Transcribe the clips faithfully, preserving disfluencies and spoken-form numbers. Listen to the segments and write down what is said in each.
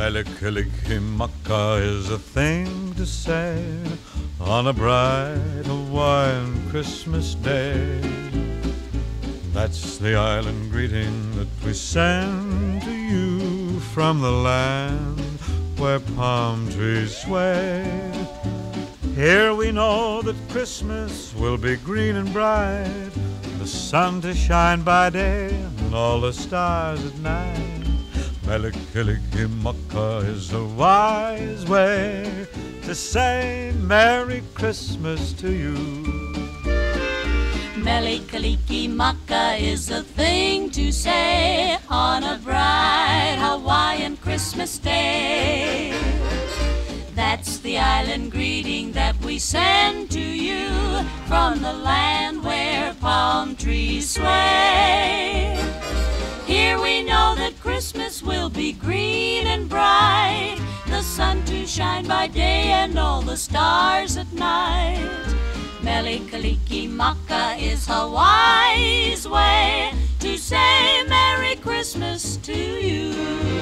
Mele Kalikimaka is a thing to say on a bright Hawaiian Christmas day. That's the island greeting that we send to you from the land where palm trees sway. Here we know that Christmas will be green and bright, the sun to shine by day and all the stars at night. Mele Kalikimaka is a wise way to say Merry Christmas to you. Mele Kalikimaka is a thing to say on a bright Hawaiian Christmas day. That's the island greeting that we send to you from the land where palm trees sway. Here we know that Christmas will be green and bright, the sun to shine by day and all the stars at night. Mele Kalikimaka is Hawaii's way to say Merry Christmas to you.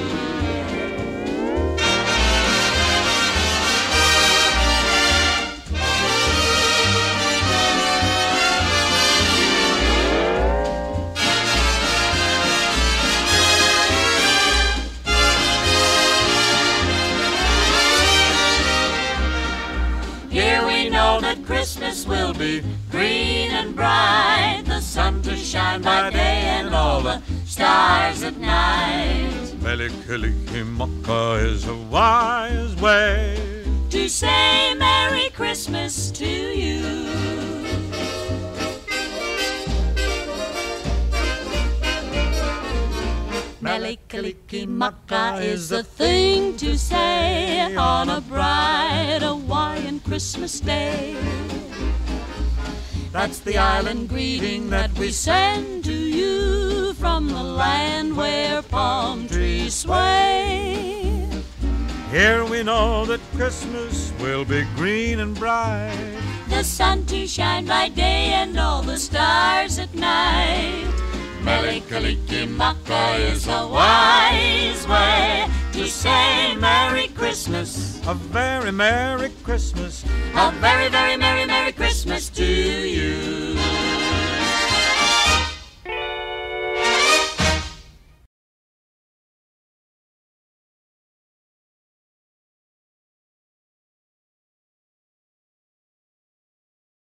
Here we know that Christmas will be green and bright, the sun to shine by day and all the stars at night. Mele Kalikimaka is a wise way to say Merry Christmas to you. Mele Kalikimaka is the thing to say on a bright Hawaiian Christmas day. That's the island greeting that we send to you from the land where palm trees sway. Here we know that Christmas will be green and bright, the sun to shine by day and all the stars at night. Mele Kalikimaka is a wise way to say Merry Christmas, a very Merry Christmas, a very, very Merry, Merry Christmas to you.